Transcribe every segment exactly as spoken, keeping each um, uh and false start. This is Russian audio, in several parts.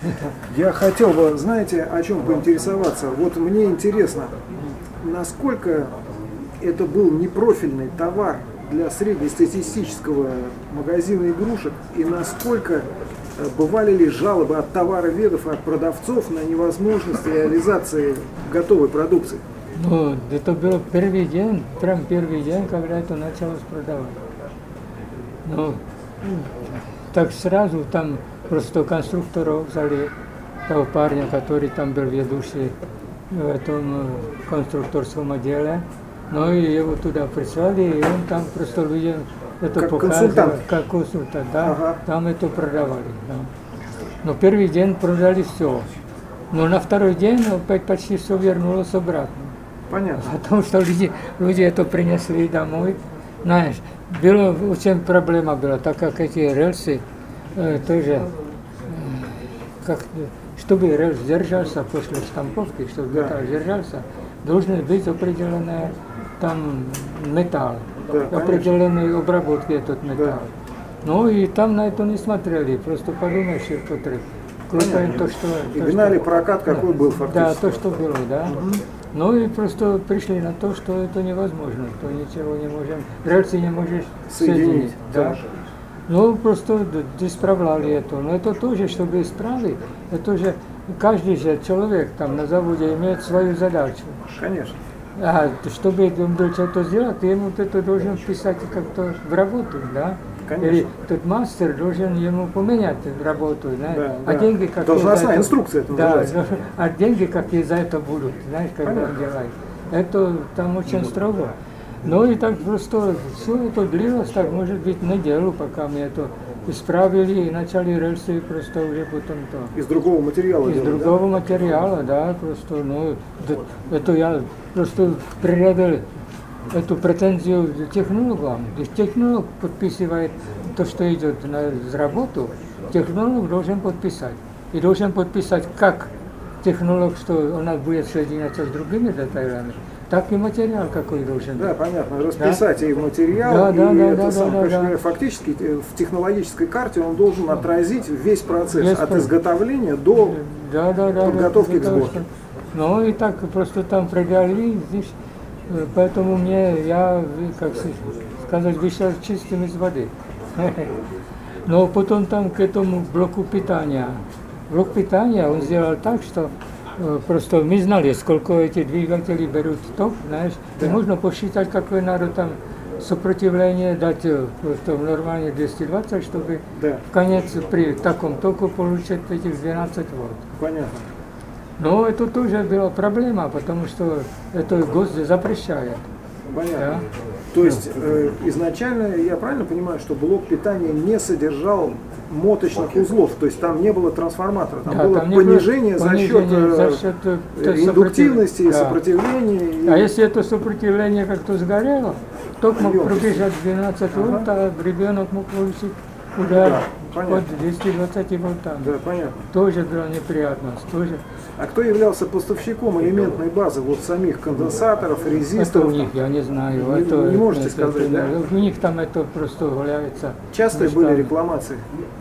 Я хотел бы, знаете, о чем поинтересоваться. Вот мне интересно, насколько это был непрофильный товар для среднестатистического магазина игрушек, и насколько бывали ли жалобы от товароведов и от продавцов на невозможность реализации готовой продукции? Ну, это был первый день, прям первый день, когда это началось продавать. Ну, так сразу там просто конструкторов взяли, того парня, который там был ведущий в этом конструкторском отделе. Ну и его туда прислали, и он там просто людям это как показывал, консультант. как консультант, да, Ага. там это продавали. Да. Но первый день продали все. Но на второй день опять почти все вернулось обратно. Понятно. Потому что люди, люди это принесли домой. Знаешь, было, очень проблема была, так как эти рельсы э, тоже, э, как, чтобы рельс держался после штамповки, чтобы Да. металл держался, должен быть определенный там металл, Да, определенной обработки этот металл. Да. Ну и там на это не смотрели, просто подумаешь, что клепаем то, что... И то, гнали что- прокат, какой да. был Да, фактически. то, что было, да. Ну и просто пришли на то, что это невозможно, что ничего не можем, рельсы не можешь Соединить, соединить. Да. да. Ну просто д- исправляли это. Но это тоже, чтобы исправить, это же каждый же человек там на заводе имеет свою задачу. Конечно. А чтобы он был что-то сделать, ему вот это должен писать как-то в работу, да? Конечно. Или тот мастер должен ему поменять работу, знаешь? Да, а да. деньги какие Должностная за это- инструкция это да, называется. должен- а деньги какие за это будут, знаешь, когда Понятно. он делает. Это там очень строго. Ну и так просто все это длилось, так может быть неделю, пока мы это исправили и начали рельсы просто уже потом то. Из другого материала Из делали, да? другого материала, да, просто, ну, д- это я просто прирядил эту претензию технологам. То есть технолог подписывает то, что идет на работу, технолог должен подписать. И должен подписать как технолог, что у нас будет соединяться с другими деталями, так и материал какой должен быть. Да, понятно. Расписать и материал, Да, и да, да, это да, сам, да, короче да. говоря, фактически э, в технологической карте он должен отразить весь процесс Весь от процесс. изготовления до Да, да, да, подготовки да, к да, сборке. что- Ну и так просто там проверили, здесь, э, поэтому мне, я, как с- сказать, вышел чистым из воды. Но потом там к этому блоку питания. Блок питания он сделал так, что э, просто мы знали, сколько эти двигатели берут ток, знаешь, и можно посчитать, какое надо там сопротивление дать э, просто нормально двести двадцать, чтобы Да. в конец при таком току получить этих двенадцать вольт. Понятно. Но это тоже была проблема, потому что это ГОСТ запрещает. Понятно. Да? То есть э, изначально, я правильно понимаю, что блок питания не содержал моточных узлов, то есть там не было трансформатора, там Да, было там не было понижение, за счет, понижение за э, счет, э, э, индуктивности и да. сопротивления. и- А если это сопротивление как-то сгорело, ток мог Ёмкость. пробежать двенадцать вольт, а ребенок мог получить удар Да, понятно. от двухсот двадцати вольтам. Да, понятно. Тоже была неприятность. Тоже. А кто являлся поставщиком элементной базы, вот самих конденсаторов, Это резисторов? у них, я не знаю. Не- это, не можете это- сказать, это- да? У них там это просто валяется. Частые мешками. были рекламации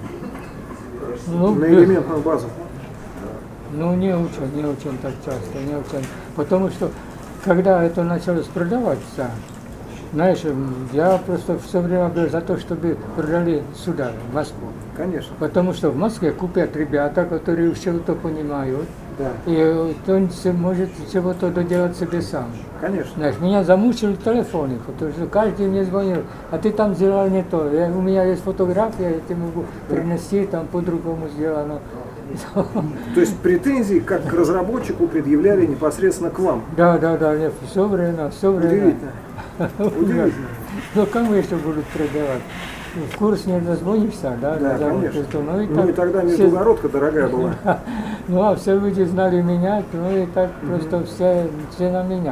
Ну, на да. элементную базу? Ну, не очень, не очень так часто, не очень. Потому что, когда это началось продаваться, знаешь, я просто все время был за то, чтобы продали сюда, в Москву. Конечно. Потому что в Москве купят ребята, которые что-то понимают, Да, и он се- может чего-то доделать себе сам. конечно. Знаешь, меня замучили телефоны, потому что каждый мне звонил, а ты там сделал не то. Я- у меня есть фотография, я тебе могу принести, там по-другому сделано. То есть претензии как к разработчику предъявляли непосредственно к вам. Да, да, да, нет, все время, все время. Удивительно. Удивительно. Ну, кому еще будут продавать? В курс не дозвонишься, да? Да, на завод, конечно. что, ну, и Ну так и тогда все- междугородка дорогая была. Ну, а все люди знали меня, ну и так просто все, все на меня.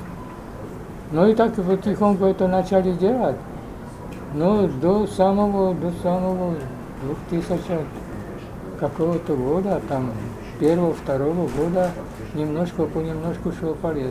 Ну и так потихоньку это начали делать. Ну, до самого, до самого двухтысячного какого-то года, там, первого, второго года, немножко понемножку шел полет.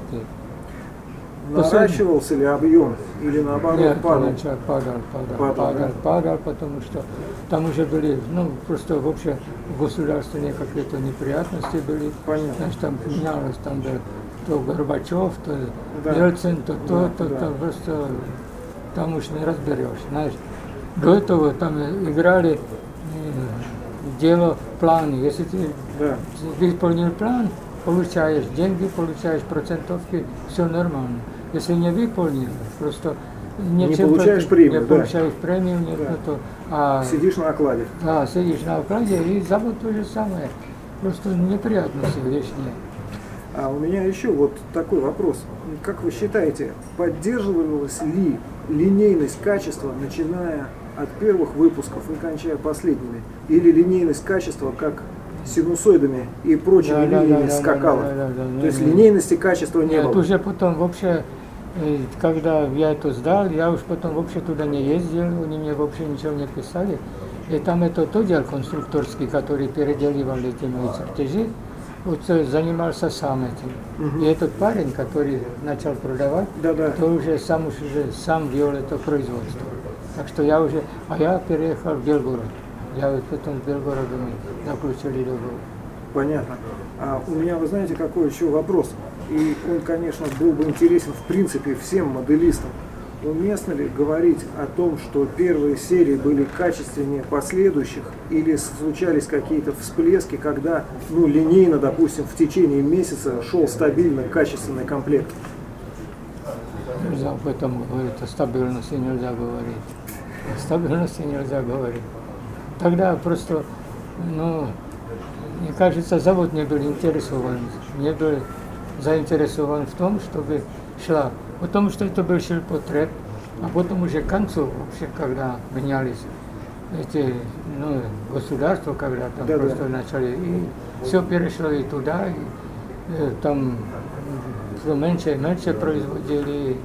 Наращивался ли объем или наоборот Нет, падал? поначалу падал, падал, Падал, падал, да? падал, потому что там уже были, ну, просто вообще в государственные какие-то неприятности были. Понятно. Значит, там менялось, там был то Горбачев, то Да. Ельцин, то то, Да, то, да. то, просто там уж не разберешь, знаешь. До этого там играли э, дело планы. Если ты Да. выполнил план, получаешь деньги, получаешь процентовки, все нормально. Если не выполнил, просто Не ничем получаешь против- премию, не да. получаешь премию, нет, Да. на то. А, Сидишь на окладе. да, сидишь на окладе, и завод то же самое. Просто неприятности лишние. А у меня еще вот такой вопрос. Как вы считаете, поддерживалась ли линейность качества, начиная от первых выпусков и кончая последними? Или линейность качества как синусоидами и прочими Да, да, линиями да, да, скакала? да, да, да, да, То есть да. линейности качества не Нет, было? уже потом вообще, э, когда я это сдал, я уж потом вообще туда не ездил, они мне вообще ничего не писали. И там это тот отдел конструкторский, который переделывал эти мои чертежи, вот э, занимался сам этим. Мгм. И этот парень, который начал продавать, Да-да. то уже сам уж уже сам вел это производство. Так что я уже, а я переехал в Белгород. Я вот потом в Белгороде мы заключили договор. Понятно. А у меня, вы знаете, какой еще вопрос? И он, конечно, был бы интересен в принципе всем моделистам. Уместно ли говорить о том, что первые серии были качественнее последующих, или случались какие-то всплески, когда, ну, линейно, допустим, в течение месяца шел стабильно качественный комплект? Нельзя об этом говорить, о стабильности нельзя говорить. О стабильности нельзя говорить. Тогда просто, ну, мне кажется, завод не был интересован, не был заинтересован в том, чтобы шла. Потому что это был ширпотреб, а потом уже к концу, вообще, когда менялись эти, ну, государства, когда там Да-да. просто начали, и все перешло и туда, и э, там все меньше и меньше производили.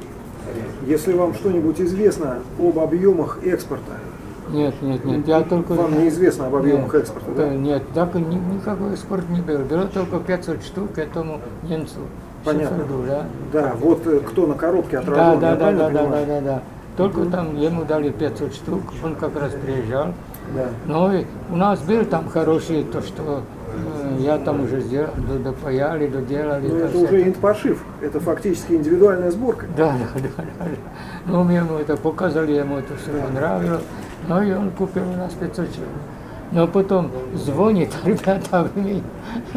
Если вам что-нибудь известно об объемах экспорта, Нет, нет, нет, я только... вам неизвестно об объемах Нет, экспорта, да, да? Нет, так ни- никакой экспорт не был. Было только пятьсот штук этому немцу. Понятно. Шеферду, да. Да, вот э, кто на коробке Да, отражен, да, я да, правильно да, да, понимаю? да, да, да. Только там ему дали пятьсот штук, он как раз приезжал. Да. Но и у нас был там хороший, то, что э, я там уже сделал, до- допаяли, доделали. Но там это всякое. уже инт-пошив, это фактически индивидуальная сборка. Да, да, да, да. Ну, мы ему это показали, ему это все понравилось. Ну, и он купил у нас пятьсот человек. Но потом звонит, ребята, вы мне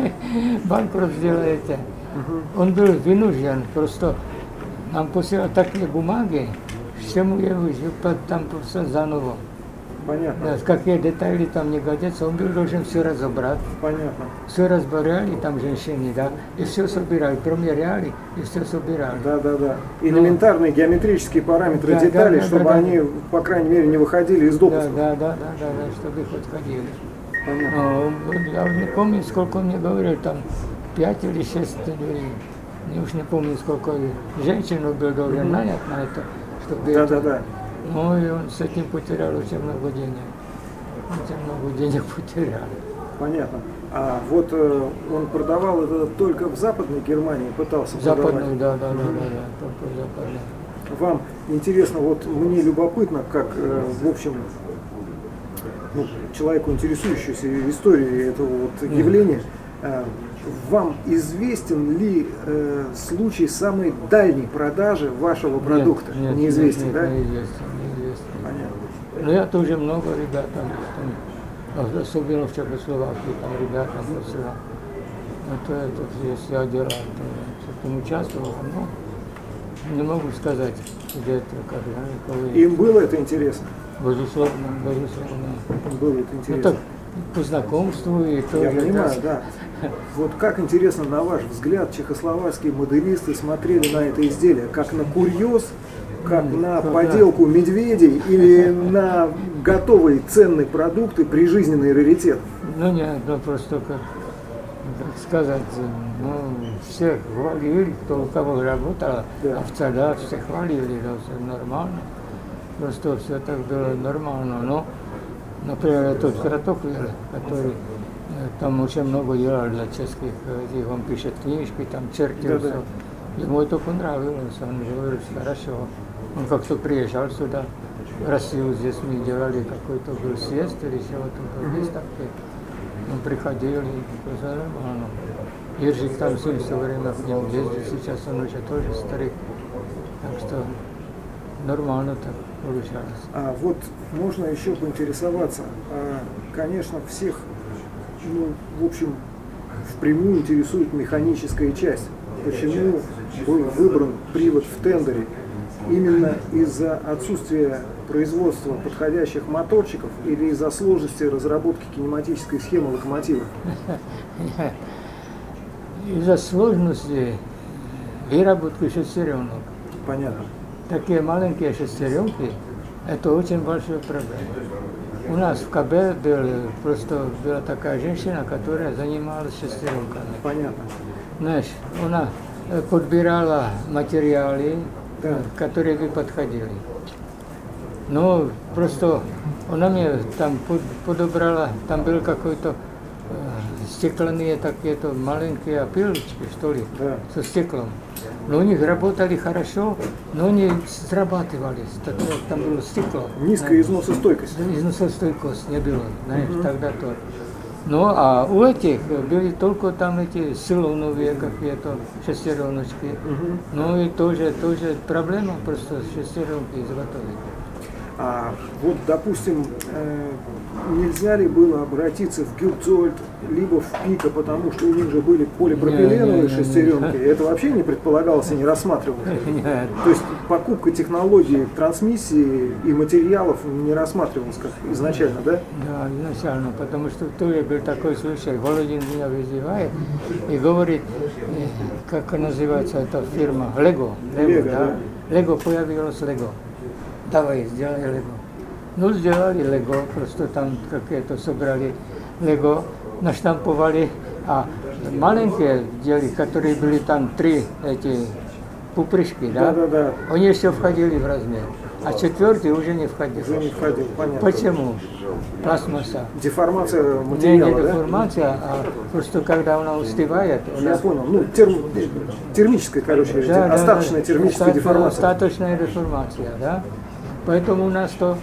банкрот сделаете. Он был вынужден, просто нам посылали такие бумаги, что мы его там все заново. Понятно, Да, какие детали там не годятся, он был должен все разобрать. понятно. Все разбирали, там женщины, да, и все собирали, промеряли, и все собирали. Да, да, да. Элементарные геометрические параметры Да, деталей, да, да, чтобы да, да. они, по крайней мере, не выходили из Да, допусков. да, да, да, да, да, чтобы хоть ходили. Понятно. Но я уже не помню, сколько он мне говорил, там пять или шесть, или, я уж не помню, сколько женщин он был должен нанять на это, чтобы Да, это. да, да. Ну и он с этим потерял очень много денег. Очень много денег потерял. Понятно. А вот э, он продавал это только в Западной Германии, пытался Западную, продавать. да, да, да, да, да, только западную. Вам интересно, вот мне любопытно, как, э, в общем, ну, человеку, интересующемуся историей этого вот явления, э, вам известен ли э, случай самой дальней продажи вашего продукта? Нет, нет, Неизвестен, нет, да? нет, неизвестен, неизвестен. Понятно. Но я тоже много ребят там, там, особенно в Чехословакии, там ребятам посылал. Это, это, если я делал, то там участвовал, но не могу сказать, где это, когда, кого. Им было это интересно? Безусловно, безусловно. Было это Ну интересно. так, по знакомству и тоже. Я понимаю, да. да. Вот как интересно, на ваш взгляд, чехословацкие моделисты смотрели на это изделие, как на курьез, как на ну, поделку медведей или на готовый ценный продукт и прижизненный раритет? Ну нет, ну просто как, как сказать, ну всех хвалили, кто у кого работал, Да. овца, все хвалили, да, все нормально. Просто все так было нормально. Но, например, тот Кратофлер, который э, там очень много делал для чешских, э, он пишет книжки, там чертил Да-да. все. Ему это понравилось, он говорит, хорошо. Он как-то приезжал сюда, Россию здесь мы делали какой-то был съезд или чего-то mm-hmm. есть такое. Мы приходили, просто нормально. Ержик там все время к нему ездит, сейчас он уже тоже старик. Так что нормально так получалось. А вот можно еще поинтересоваться, а, конечно, всех, ну, в общем, впрямую интересует механическая часть. Почему был выбран привод в тендере? Именно из-за отсутствия производства подходящих моторчиков или из-за сложности разработки кинематической схемы локомотива? Из-за сложности выработки шестеренок. Понятно. Такие маленькие шестеренки – это очень большая проблема. У нас в КБ был, просто была такая женщина, которая занималась шестеренками. Понятно. Знаешь, она подбирала материалы, да. которые бы подходили. Но просто она мне там подобрала, там был какой-то э, стеклянные такие-то маленькие опилочки, что ли, да. со стеклом. Но у них работали хорошо, но не срабатывались. Там было стекло. Низкая износостойкость. Износостойкость не было, знаешь, угу. тогда то. Ну, а у этих были только там эти силовые какие-то шестереночки. Угу. Ну и тоже, тоже проблема просто шестеренки изготовить. А вот, допустим, э, нельзя ли было обратиться в Гюрцольд, либо в Пика, потому что у них же были полипропиленовые не, не, шестеренки, не, не. Это вообще не предполагалось и не рассматривалось? Нет. То есть покупка технологии трансмиссии и материалов не рассматривалась как изначально, да? Да, изначально, потому что тоже был такой случай, Володин меня вызывает и говорит, как называется эта фирма, Лего, Лего, да? Лего появилось Лего. Давай, сделай Лего. Ну, сделали Лего, просто там какие-то собрали Лего, наштамповали, а маленькие дели, которые были там три эти пупрышки, да, да, да, да. они еще входили в размер, а четвертый уже не входил. Уже не входил, понятно. Почему? Пластмасса. Деформация материала, не, не да? деформация, а просто когда она устывает. Я она... понял, ну, терм... термическая, короче, да, остаточная да, да. термическая Остат... деформация. Остаточная деформация, да. Поэтому у нас то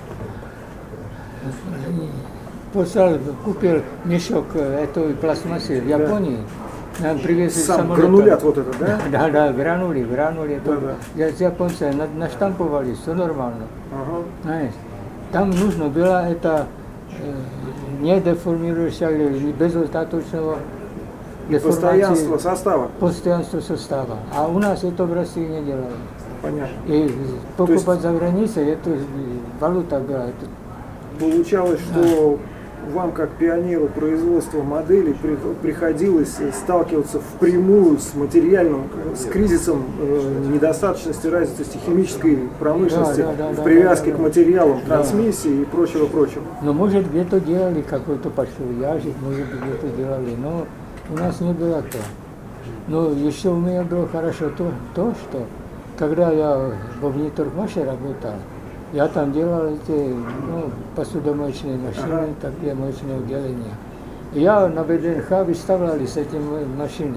послал, купил мешок этой пластмассы в Японии, да. Нам привезли сам самолетом. Гранулят вот это, да? Да, да, гранули, гранули. Да, да. С японцами наштамповали, все нормально. Ага. Знаешь, там нужно было это э, не деформирующего или без остаточного постоянство состава. Постоянство состава. А у нас это в России не делали. Понятно. И покупать есть, за границей, это валюта была. Это... Получалось, что да. вам, как пионеру производства моделей, приходилось сталкиваться впрямую с материальным, с кризисом э, недостаточности, развитости химической промышленности, да, да, да, в привязке да, да, к материалам, да. трансмиссии и прочего-прочего. Но может где-то делали какой-то почтовый ящик, может где-то делали, но у нас не было то. Но еще у меня было хорошо то, то что когда я в Огнеторгмаше работал, я там делал эти ну, посудомоечные машины, ага. такие моечные отделения. И я на ВДНХ выставляли с этим машины.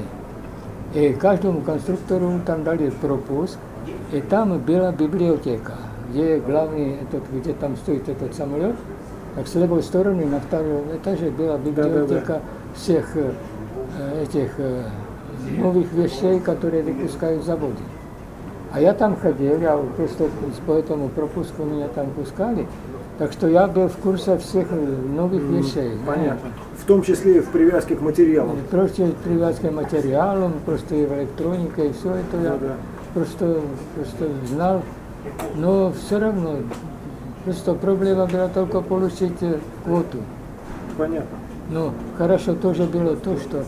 И каждому конструктору там дали пропуск, и там была библиотека, где главный, этот, где там стоит этот самолет, так с левой стороны на втором этаже была библиотека да, да, да. всех э, этих э, новых вещей, которые выпускают заводы. А я там ходил, я просто по этому пропуску меня там пускали, так что я был в курсе всех новых mm, вещей. Понятно. В том числе и в привязке к материалам. Просто в привязке к материалам, просто и в электронике, и все это я да, да. Просто, просто знал. Но все равно, просто проблема была только получить квоту. Понятно. Но хорошо тоже было то, что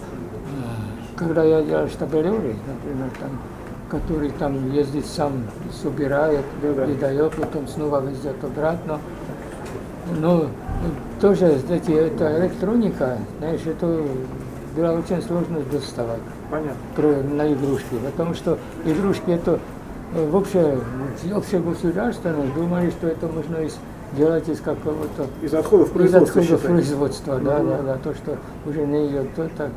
когда я делал штабелеры, например, там, который там ездит сам, собирает, да, и дает, потом снова везет обратно. Но тоже, эти, эта электроника, знаешь, это было очень сложно доставать. Понятно. На игрушки, потому что игрушки это вообще, вообще государственное, думали, что это можно делать из какого-то... Из отходов производства. Из отходов производства, mm-hmm. да, да, да, то, что уже не идет, то так.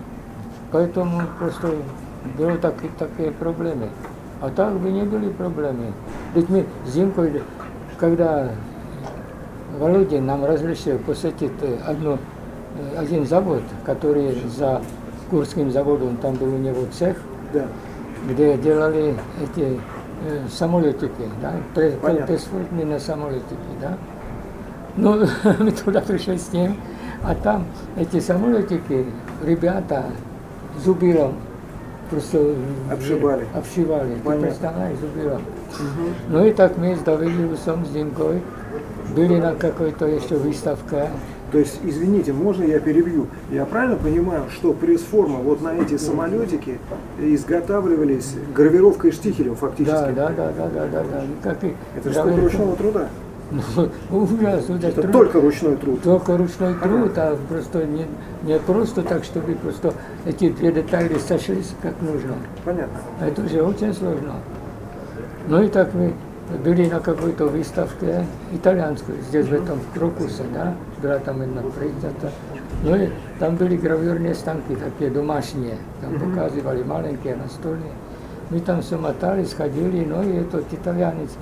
Поэтому просто были так, такие проблемы. А так бы не были проблемы. Ведь мы зимкой, когда Володя нам разрешил посетить одну, один завод, который за Курским заводом, там был у него цех, Да. где делали эти э, самолетики, да, беспилотные самолетики, да. Ну, мы туда пришли с ним, а там эти самолетики ребята зубилом просто Обшивали. обшивали. Ты Понятно. представляешь, зубилом. Мгм. Ну и так мы с Давидом, с Димкой были на какой-то еще выставке. То есть, извините, можно я перебью? Я правильно понимаю, что пресс-форма вот на эти самолетики изготавливались гравировкой штихелем фактически? Да, да, да, да, да, да, да. Как и Это же сколько гравировка. ручного труда? Ну, ужас, ужас. Это труд. только ручной труд. Только ручной труд, а просто не, не просто так, чтобы просто эти две детали сошлись как нужно. Понятно. Это же очень сложно. Ну и так мы были на какой-то выставке итальянской, здесь в этом Крокусе, да, была там одна презентация. Ну и там были гравюрные станки, такие домашние, там показывали маленькие настольные. Мы там все мотали, сходили, ну и этот итальянец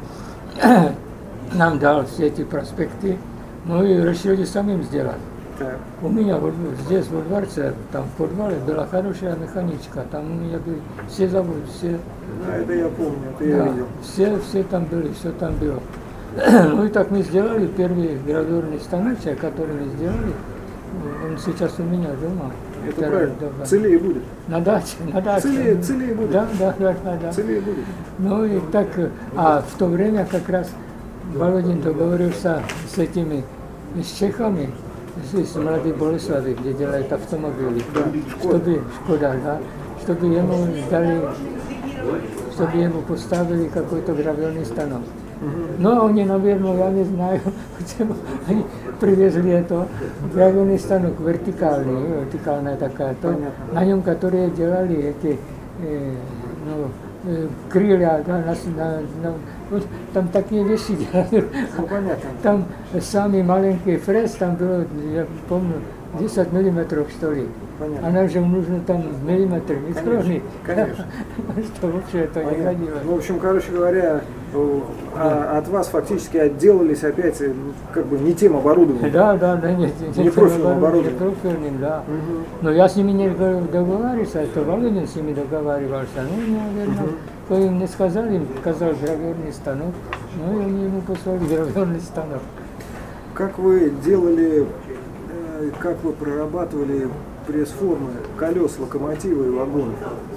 нам дал все эти проспекты, ну и решили самим сделать. Так. У меня вот здесь во дворце, там в подвале была хорошая механичка, там у меня были все заводы, все, А это я помню, это я да, видел. все, все там были, все там было. Ну и так мы сделали первый гравюрный станочек, который мы сделали, он сейчас у меня дома. Это Первый, правильно. да. Целее будет. На даче, на даче. Целее, целее будет. Да, да, да, да, да. Целее будет. Ну и так, а в то время как раз Володин договорился с этими, с чехами, с Младой Болеславой, где делают автомобили, Да, Шкода. чтобы, Шкода, да, чтобы ему дали, чтобы ему поставили какой-то гравюрный станок. Но они, наверное, я не знаю, почему они привезли это гравюрный станок вертикальный, вертикальная такая, то, на нем, которые делали эти, э, ну, э, крылья, да, на, на, на, вот там такие вещи делали. Ну, понятно. Там самый маленький фрез, там было, я помню, десять миллиметров, что ли. Понятно. А нам же нужно там миллиметр, не Конечно, скромный. конечно. Что вообще это не Понятно. годилось. Ну, в общем, короче говоря, э, а- от вас фактически отделались опять э, как бы не тем оборудованием. Да, да, да, нет, Не профильным оборудованием. Не профильным, да. Мгм. Но я с ними не договаривался, это Володин с ними договаривался. Ну, наверное, кто им не сказали, им сказал гравюрный станок, ну и они ему послали гравюрный станок. Как вы делали, э, как вы прорабатывали пресс-формы колес, локомотива и вагонов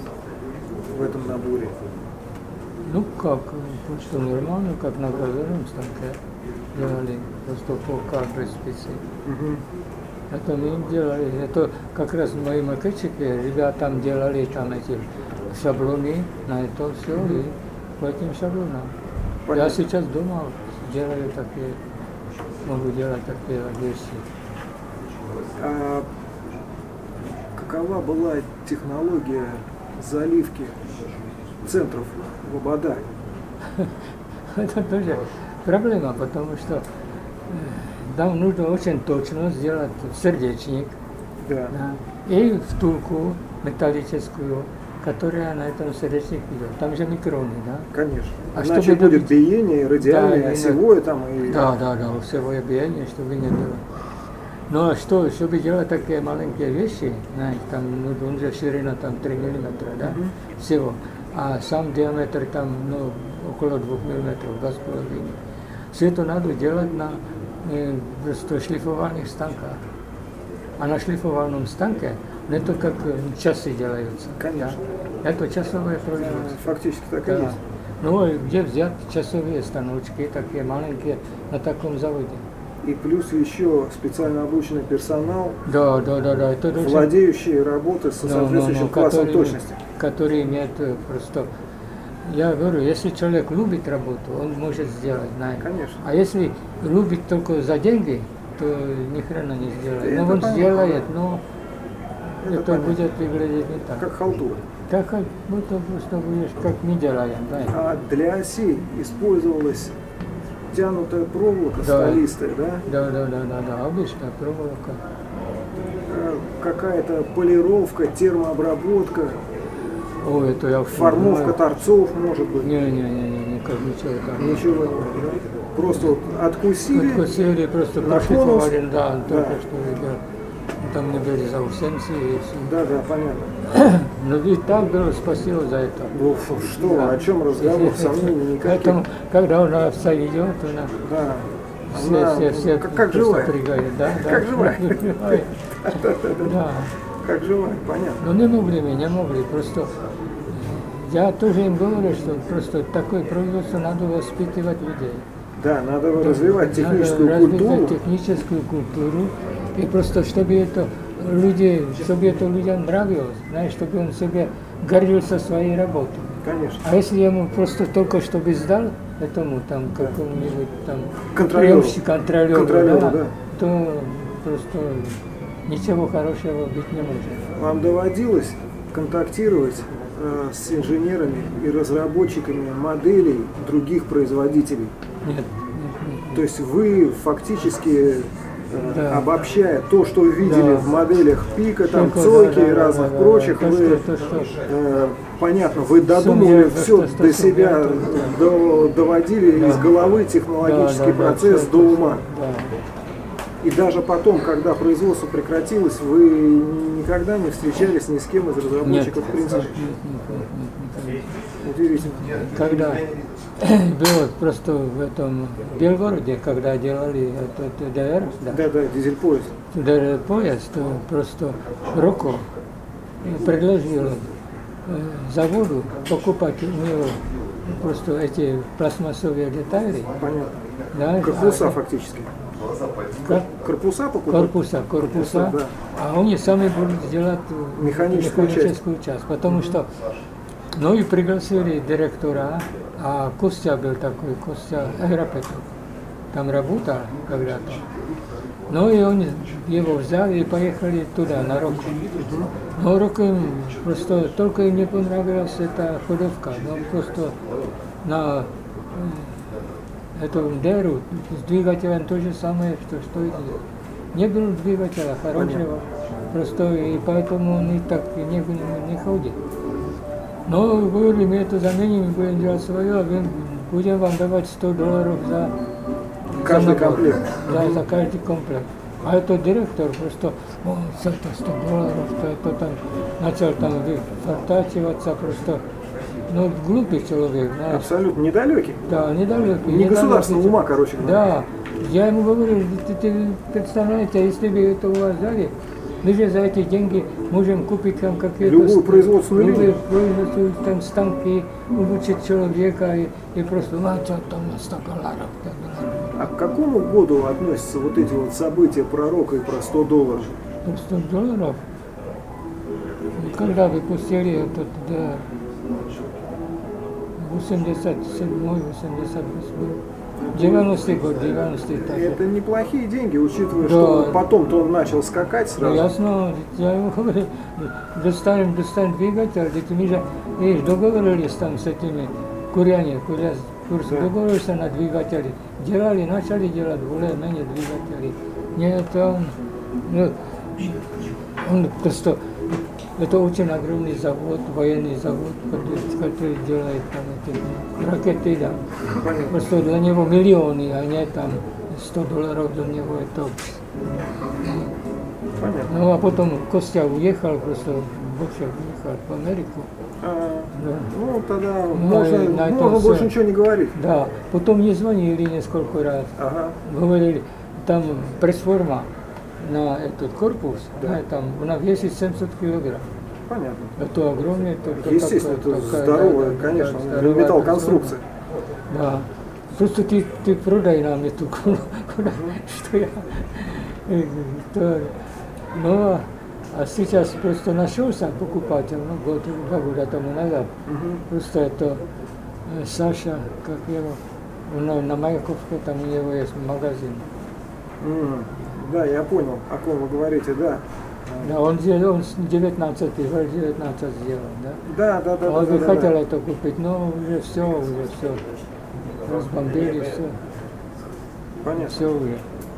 в этом наборе? Ну как, ну что, нормально, как на гравюрном станке делали, просто по каждой специи. Мгм. Это мы им делали, это как раз мои макетчики, ребята там делали там эти шаблоны на это все, и по этим шаблонам. Понятно. Я сейчас дома делаю такие, могу делать такие вещи. А какова была технология заливки центров в обода? Это тоже проблема, потому что э, нам нужно очень точно сделать сердечник, Да. да, и втулку металлическую, которая на этом сердечнике идет. Там же микроны, да? Конечно. А Иначе чтобы будет добить- биение, радиальное, Да, и- осевое там и... Да, да, да, всего биение, чтобы не было. Ну а что, чтобы делать такие маленькие вещи, знаете, там, ну, он же ширина там три миллиметра, да, всего, а сам диаметр там, ну, около двух миллиметров, два с половиной. Все это надо делать на э, просто шлифовальных станках. А на шлифовальном станке не то как э, часы делаются. Конечно. Да? Это часовое производство. Фактически так и Да. есть. Ну и где взять часовые станочки, такие маленькие, на таком заводе? И плюс еще специально обученный персонал, Да, да, да, да. Это очень- владеющий работой со Ну, ну, соответствующим ну, классом который- точности. Который имеет э, просто... Я говорю, если человек любит работу, он может сделать, знаете. Конечно. А если любит только за деньги, то ни хрена не сделает. Это Но он понятно. сделает, но Это это, понятно. будет выглядеть не так. Как халтура. Так как будто просто будешь, как мы делаем, знаете. А для осей использовалась тянутая проволока Да. столистая, да? Да, да, да, да, да, обычная проволока. Э, Какая-то полировка, термообработка. О, это я Формовка торцов, может быть? Не-не-не, никак ничего там. Ничего не было, да? Просто вот откусили. Откусили, просто на пошли конус. один, да, Да. только что видел. Там не были заусенцы и все. Да, да, понятно. Но ведь так было, спасибо за это. Ну, что, вы, о чем разговор, сомнений никаких. Поэтому, когда она овца идет, она Да. все, Она, все, все как, как просто живая. прыгают, да, да. Как живая. Да. Как живая, понятно. Но не могли мы, не могли, просто я тоже им говорю, что просто такое производство надо воспитывать людей. Да, надо развивать техническую Надо культуру. развивать техническую культуру, и просто чтобы это люди, чтобы это людям нравилось, знаешь, чтобы он себе гордился своей работой. Конечно. А если ему просто только чтобы сдал этому там какому-нибудь там Контролеру. приемщику, контролеру, Контролеру, да, да. то просто ничего хорошего быть не может. Вам доводилось контактировать э, с инженерами и разработчиками моделей других производителей? Нет, нет, нет. То есть вы фактически, э, Да. обобщая то, что вы видели Да. в моделях Пика, там, Только, Цойки да, и да, разных да, да, прочих, да. То, вы, что- то, что- э, понятно, вы додумывали Суммер, все то, что до себя, суммер, до- доводили Да. из головы технологический Да, да, да, процесс всё до это- ума. Да. И даже потом, когда производство прекратилось, вы никогда не встречались ни с кем из Нет, разработчиков, в нет, принципе. нет, нет, нет, нет. Удивительно. Когда было просто в этом Белгороде, когда делали этот ДР, да, Да, да, дизель-поезд. ДР поезд, то просто Роко предложил э, заводу покупать у него просто эти пластмассовые детали. Понятно. Да, Корпуса а- фактически. как- Корпуса покупать? корпуса, корпуса, Да. а они сами будут делать э, Механическую механическую часть, потому что, ну и пригласили директора, а Костя был такой, Костя Аграпетов, там работал когда-то. Ну и он его взяли и поехали туда, на Року. Но Року им просто только им не понравилась эта ходовка, но просто на э, эту дыру с двигателем то же самое, что, что и здесь. Не было двигателя хорошего, просто и поэтому он и так и не, не, не ходит. Но говорили, мы это заменим, мы будем делать свое, а мы будем вам давать сто долларов за Каждый за набор. комплект. Да, за каждый комплект. А этот директор просто, о, за это сто долларов, то это там, начал там фартачиваться просто, ну, глупый человек, знаешь. Абсолютно недалекий. Да, недалекий. Не государственного недалекий. ума, короче говоря. Да, я ему говорю, ты, ты представляете, если бы это у вас взяли, мы же за эти деньги можем купить там какие-то... Любую ст- производственную любые линию. производственные там станки, обучить человека и, и просто, а что там на сто долларов, сто долларов. А к какому году относятся вот эти вот события про Рока и про сто долларов? Ну, сто долларов, когда выпустили этот, да, восемьдесят седьмой, восемьдесят восьмой, девяностый год, девяностый так. Это неплохие деньги, учитывая, Да. что потом-то он начал скакать Ну, сразу. ясно, я ему говорю, достанем, достанем двигатель, ведь мы же и договорились там с этими куряне, куря, курс, Да. договорились на двигатели. Делали, начали делать более-менее двигатели. Нет, он, ну, он просто, это очень огромный завод, военный завод, который, который делает там эти ракеты, да. Понятно. Просто для него миллионы, а не там сто долларов для него это. Понятно. Ну а потом Костя уехал, просто больше уехал в Америку. А, Да. ну, тогда Ну, можно, и на этом можно всё. больше ничего не говорить. Да, потом мне звонили несколько раз, Ага. говорили, там пресс-форма на этот корпус, Да. да, там она весит семьсот килограмм. Понятно. Это огромное, только Естественно, такое- это такая, здоровая, да, да, конечно, да, здоровая металлоконструкция. пресс-форма. Да. Просто ты, ты продай нам эту, куда, что я, э, то, ну, а сейчас просто нашелся покупатель, ну, год, два года тому назад. Мгм. Просто это э, Саша, как его, он на, на Маяковке, там у него есть магазин. М, Да, я понял, о ком вы говорите, да. Да, он, сделал- он с девятнадцатый, девятнадцать сделал, да? Да, да, да, Он да, бы да, хотел да. это купить, но уже все, уже все. Разбомбили, все, Понятно. все уже.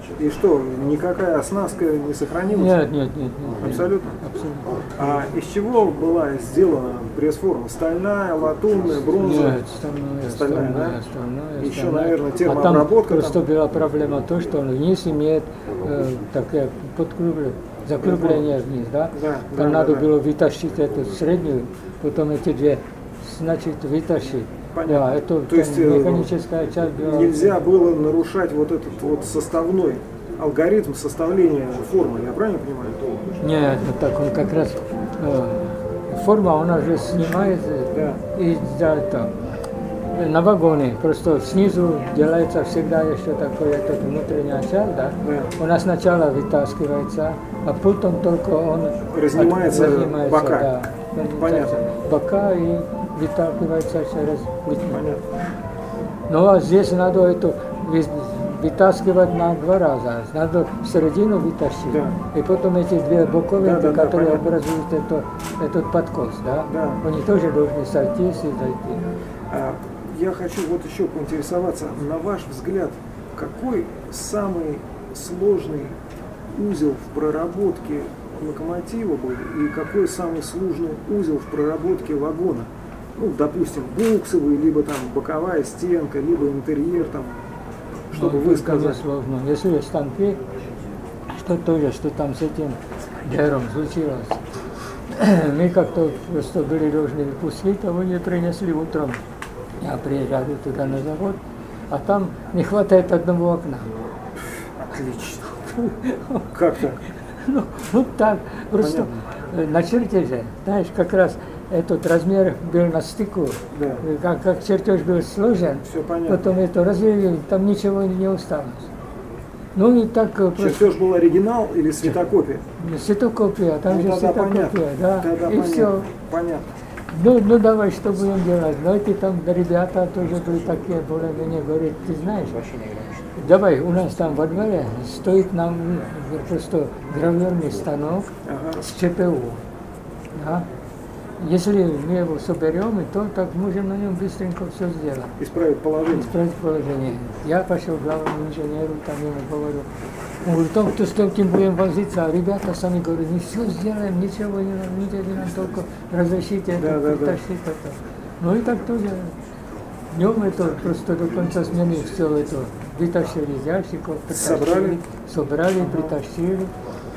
И что, никакая оснастка не сохранилась? Нет, нет, нет. нет Абсолютно? Абсолютно. А из чего была сделана пресс-форма? Стальная, латунная, бронзовая? Нет, стальная, Стальная, да? стальная, Еще, стальная. наверное, А термообработка. там просто там... была проблема то, что он вниз имеет э, такое подкругление, закругление вниз, да? Да, Там да, надо да, было вытащить эту среднюю, потом эти две, значит, вытащить. Понятно. Да, это То есть, э, механическая часть была. Нельзя было нарушать вот этот вот составной алгоритм составления формы, я правильно понимаю? Нет, вот так он как раз э, форма, она же снимается Да. и за это на вагоне, просто снизу делается всегда еще такое, этот внутренняя часть, да? Да. Она сначала вытаскивается, а потом только он Разнимается от- разнимается, бока. да, Понятно. бока и выталкивается через литню. Понятно. Ну а здесь надо это вы- вытаскивать на два раза. Надо в середину вытащить. Да. И потом эти две боковинки, Да, да, да, которые понятно. образуют это, этот подкос, да? Да. Они тоже должны сойтись и зайти. А, Я хочу вот еще поинтересоваться, на ваш взгляд, какой самый сложный узел в проработке локомотива был и какой самый сложный узел в проработке вагона? Ну, допустим, буксовый, либо там боковая стенка, либо интерьер, там, чтобы Ну, вы это не сказали. сложно. Если есть станки, что тоже, что там с этим дером случилось. Мы как-то просто были должны выпустить, а вы не принесли утром. Я приезжаю туда на завод, а там не хватает одного окна. Отлично. Как так? Ну, вот так, просто Понятно. на чертеже, знаешь, как раз этот размер был на стыку, Да. как, как чертеж был сложен, Все понятно. потом это развели, там ничего не осталось. Ну и так э, просто Чертеж был оригинал или светокопия? светокопия, там Ну, же тогда светокопия, понятно. да, Тогда и понятно. все. Понятно. Ну, ну давай, что будем делать? Ну эти там ребята тоже были такие, более-менее говорят, ты знаешь, давай, у нас там во дворе стоит нам просто гравюрный станок Ага. с ЧПУ. Да? Если мы его соберем, и то так можем на нем быстренько все сделать. Исправить положение. Исправить положение. Я пошел к главному инженеру, там ему говорю, он говорит, том, кто с кем будем возиться, а ребята сами говорят, мы все сделаем, ничего не надо, не надо, нам только разрешите это, Да, да, да. притащить это. Ну и так тоже. Днем это просто до конца смены все это вытащили из ящиков, притащили, Собрали? собрали, притащили.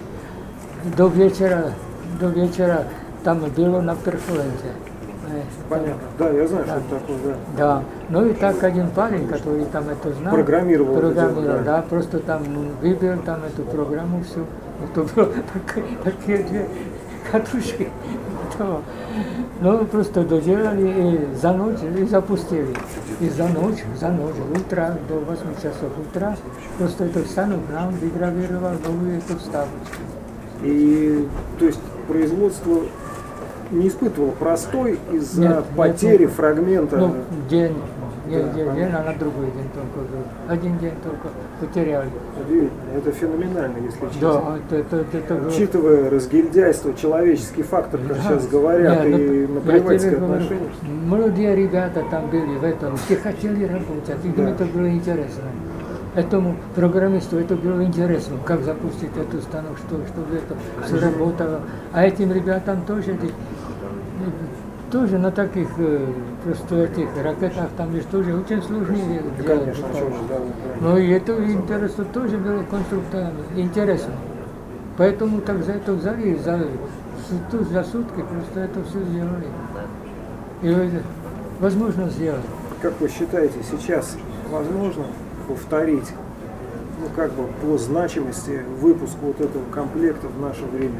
До вечера, до вечера там было на перфоленте. Э, Понятно. Да, я знаю, Да. что это такое, да. Да, ну и так один парень, который там это знал, Программировал это программировал, дело, да. да, просто там выбил там эту программу всю, это было так- такие две катушки, то, ну просто доделали и за ночь и запустили, и за ночь, за ночь, утра до восьми часов утра, просто этот станок нам выгравировал новую эту вставочку. И, то есть, производство не испытывало простой из-за Нет, нет, потери нет. фрагмента. Ну, день, не Да, день, понятно. день, а на другой день только был. Один день только потеряли. Удивительно. Это феноменально, если честно. Да, это, это, это, это было- Учитывая разгильдяйство, человеческий фактор, как Да. сейчас говорят, Нет, ну, и я наплевательское тебе говорю, отношение. молодые ребята там были в этом, все хотели работать, им Да. это было интересно. Этому программисту это было интересно, как запустить эту станок, что, чтобы это все работало. А этим ребятам тоже, ведь, э, тоже на таких э, просто этих ракетах там же тоже очень сложные Да, делать. конечно, о чем же, да, да. Но и это интересно тоже было конструкторам интересно. Поэтому так за это взяли, за, су- за сутки просто это все сделали. И это возможно сделать. Как вы считаете, сейчас возможно повторить, ну как бы по значимости выпуск вот этого комплекта в наше время?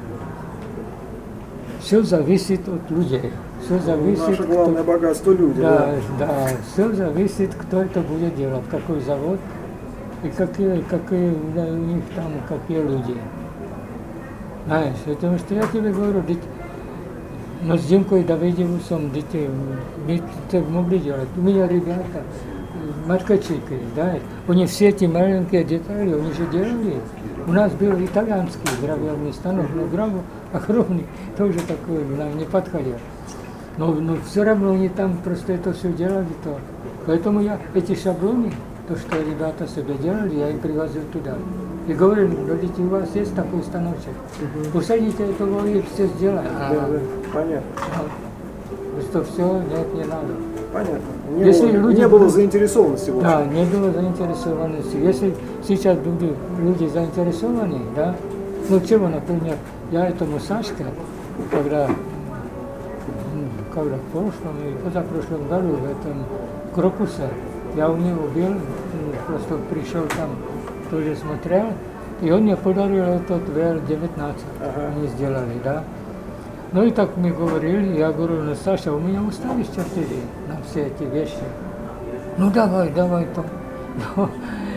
Все зависит от людей. Все зависит, Наше главное кто, богатство люди. да, да, все зависит, кто это будет делать, какой завод и какие, какие да, у них там, какие люди. Знаешь, потому что я тебе говорю, ведь, но с Димкой Давыдовым, детей, мы это могли делать. У меня ребята, маткачики, да, у них все эти маленькие детали, они же делали. У нас был итальянский гравюрный станок, но граву огромный, тоже такой нам не подходил. Но, но все равно они там просто это все делали. То. Поэтому я эти шаблоны, то, что ребята себе делали, я им привозил туда. И говорили, родители, у вас есть такой станочек? Мгм. Усадите этого и все сделаем. Да, да, понятно. Что все, нет, не надо. Понятно. Не, Если было, люди не было будут- заинтересованности в Да, общем. не было заинтересованности. Если сейчас люди, люди заинтересованы, да, ну чего, например, я этому Сашке, когда, м, когда в прошлом и позапрошлом году в этом Крокусе, я у него был, м, просто пришел там, тоже смотрел, и он мне подарил этот вэ эр девятнадцать, Ага. они сделали, да. Ну и так мы говорили, я говорю, ну Саша, у меня устали чертежи на все эти вещи. Ну давай, давай там. Ну,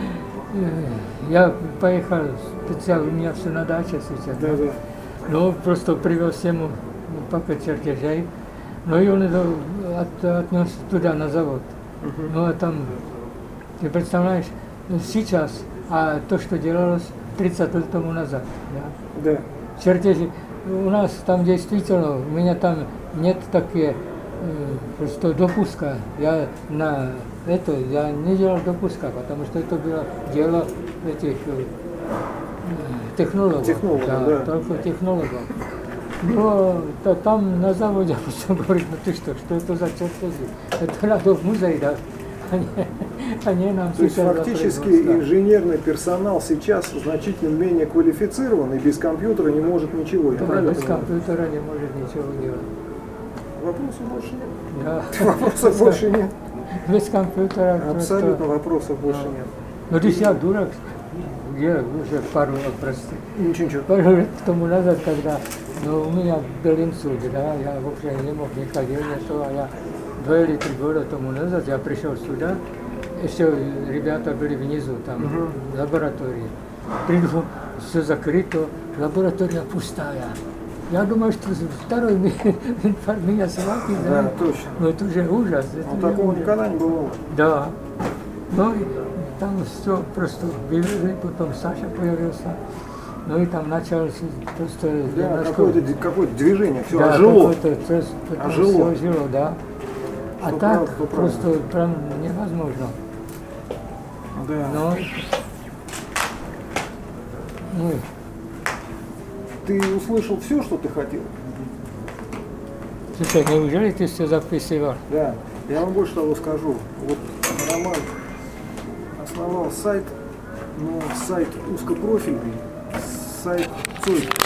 э, я поехал специально, у меня все на даче сейчас. Да, да. Ну, просто привез ему пакет чертежей. Ну и он это от, отнес туда, на завод. Мгм. Ну а там, ты представляешь, сейчас, а то, что делалось тридцать лет тому назад. Да? Да. Чертежи. У нас там действительно, у меня там нет такие, э, просто допуска. Я на это, я не делал допуска, потому что это было дело этих э, технологов. Технологов, да. Только технологов. Но та- там на заводе все говорит, ну ты что, что это за чертежи? Это надо в музей дать. Они, они нам То есть сейчас фактически запрягут, да. инженерный персонал сейчас значительно менее квалифицирован и без компьютера не может ничего. Я Да, правильно без понимаю? компьютера не может ничего делать. Вопросов больше нет. Да. Вопросов больше нет. Без компьютера Абсолютно просто... вопросов больше нет. Ну, то есть я дурак, я уже пару, прости, Ничего, ничего. пару лет тому назад, когда ну, у меня был инсульт, да, я вообще не мог не ходить, не то, а я два или три года тому назад я пришел сюда, еще ребята были внизу, там, Мгм. в лаборатории. Приду, все закрыто, лаборатория пустая. Я думаю, что второй ми- инфаркт меня схватит, Да, да. точно. Ну, это уже ужас. Это Ну, уже такого ужас. никогда не бывало. Да. Ну, и там все просто вывели, потом Саша появился. Ну и там началось просто Да, немножко- какое-то, какое-то движение, все да, ожило. какое-то, то есть потом Ожило. всё ожило, да. А Что так правда, что правда. просто прям невозможно. Да. Но, ну, Ты услышал все, что ты хотел? слушай, неужели ты все записывал? Да. Я вам больше того скажу. Вот Роман основал сайт, но сайт узкопрофильный, сайт Цой